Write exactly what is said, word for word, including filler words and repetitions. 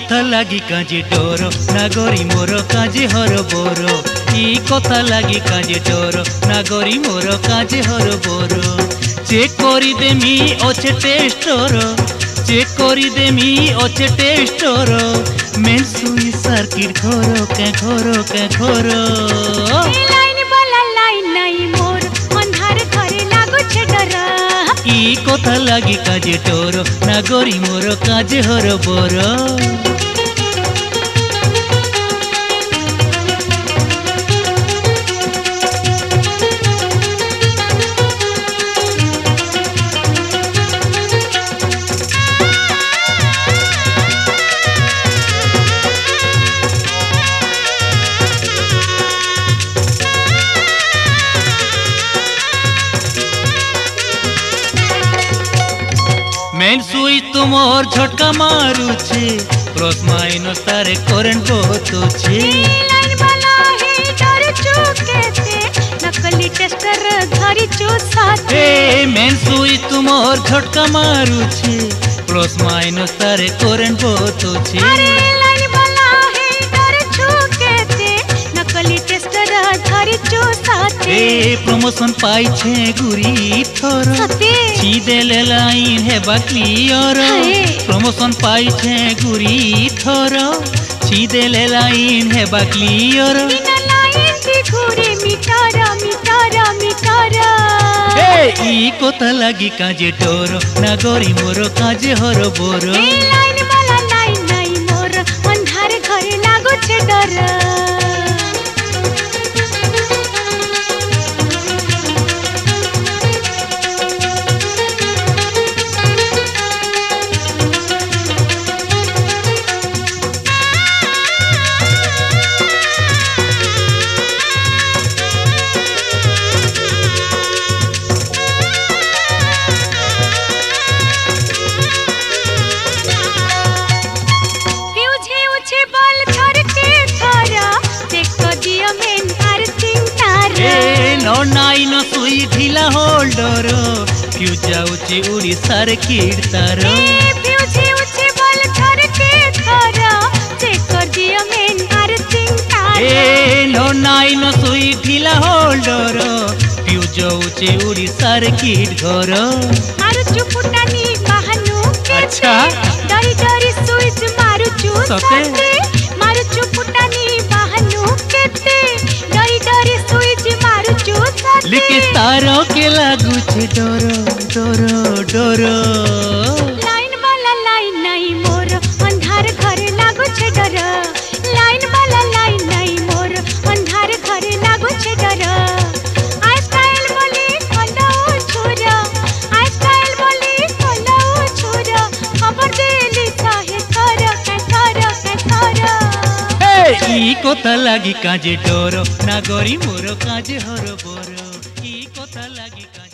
कथा लगी काजे डर नागरी मोर काजे हर बोर ई कथा लगी काजे डर नागरी मोर काजे हर बोर चेक करी देमी अच्छे टेस्टर चेक करी देमी अच्छे टेस्टर मेन सुई सर्किट घर के घर के घर लाइन वाला लाइन नहीं मोर अंधार घरे लागो छे डर ई कथा लगी काजे डर नागरी मोर काजे हर बोर मेन सुई तुमोर झटका मारू छे प्लस माइनस तारे करंट होतो छे लाइन वाला है डर चुकेते नकली टेस्टर धरी चूसाते ए मेन सुई तुमोर झटका मारू छे प्लस माइनस तारे करंट होतो छे अरे लाइन वाला है डर चुकेते नकली टेस्टर धरी चूसाते ए प्रमोशन पाई छे गुरी थोर सते छीदेले लाइन है क्लियर प्रमोशन पाई छे गुरी थोर छीदेले लाइन है क्लियर बिना लाइन दी घूरे मीटर मीटर मीटर ए ई कथा लगी काजे डर नागरी मोर काजे हर बोर ए लाइन वाला लाइन नहीं मोर अंधार घरे लागो छे डर नाइन सुई ढीला होल्डर फ्यूज जाउची उड़ी सर्किट तार फ्यूज उछे बल थर के थर चेक कर दियो मेन अर्थिंग तार ए नो नाइन सुई ढीला होल्डर फ्यूज जाउची उड़ी सर्किट घर मारू चुपुटानी बहानु के अच्छा डरी डरी स्विच मारू चु सते मारू चुपुटानी बहानु के डरी डरी स्विच मारू चु लिखे तारो के लागू छे डर डर डर लाइन वाला लाइन नहीं मोर अंधार घरे लागू छे डर लाइन वाला लाइन नहीं मोर अंधार घरे लागू छे डर आई स्टाइल बोली खोलो छोरा आई स्टाइल बोली खोलो छोरा खबर देली साहे कर के कर के कर ए ई कथा लगी काजे डर नागरी मोर काजे हर बोर ई कथा लगी